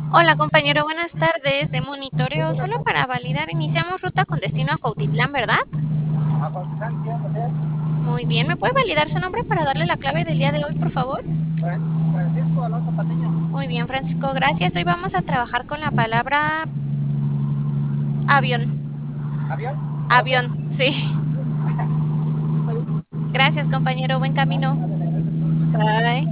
Hola compañero, buenas tardes. De monitoreo, solo para validar, iniciamos ruta con destino a Cuautitlán, ¿verdad? A Cuauhtémoc, ¿sí vamos a hacer? Muy bien, ¿me puede validar su nombre para darle la clave del día de hoy, por favor? Francisco Alonso Patiño. Muy bien, Francisco, gracias. Hoy vamos a trabajar con la palabra avión. ¿Avión? Ok. Avión, sí. Gracias compañero, buen camino. Bye.